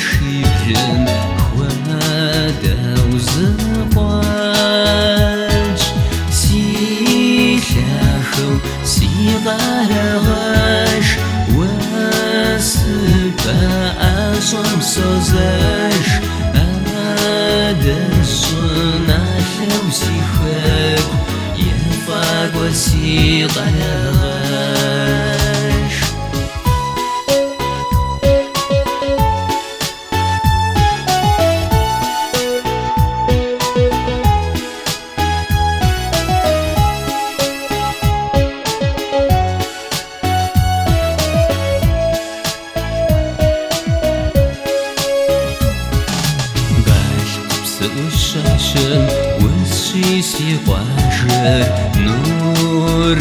شيبرن خوادا وزقواج سيلاخو سيغارغاش وسبا أصم سوزاش أدسنا لو سيخاك يفاق وسيغارغاش وشاشم وسيسي قاجر نور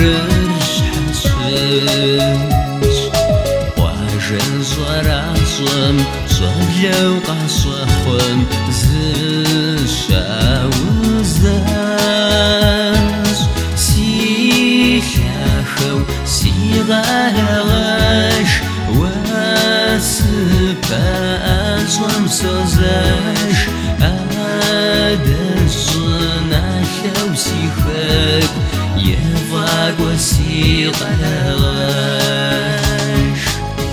الحساس قاجر زراسم صبلو قصخم زشا وزاز سيلاخو سيغارغاش وسبا أصم سوزاش أدسنا لو سيخاك يفاق وسيغارغاش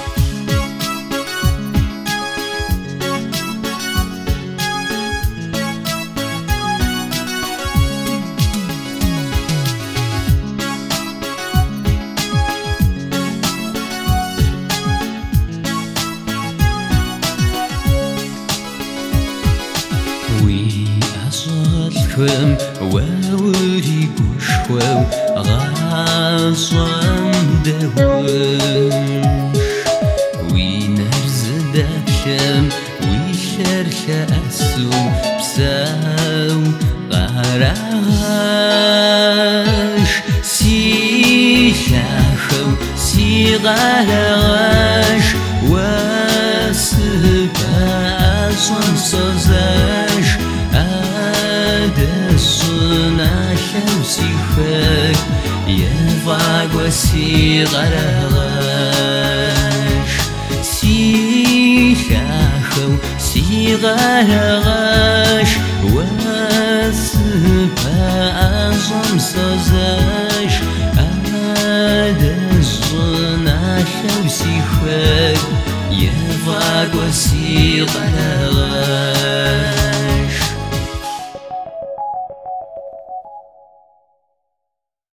أصلكم ووري بوشو غاصم دوش وينرز دبشم ويشرش أسوم بساو غراغاش سيلاخو سيغارغاش وسبا أصم سوزاش أدسنا لو سيخاك يفاق وسيغارغاش سيلاخو سيغارغاش وسبا أصم سوزاش أدسنا لو سيخاك يفاق وسيغارغاش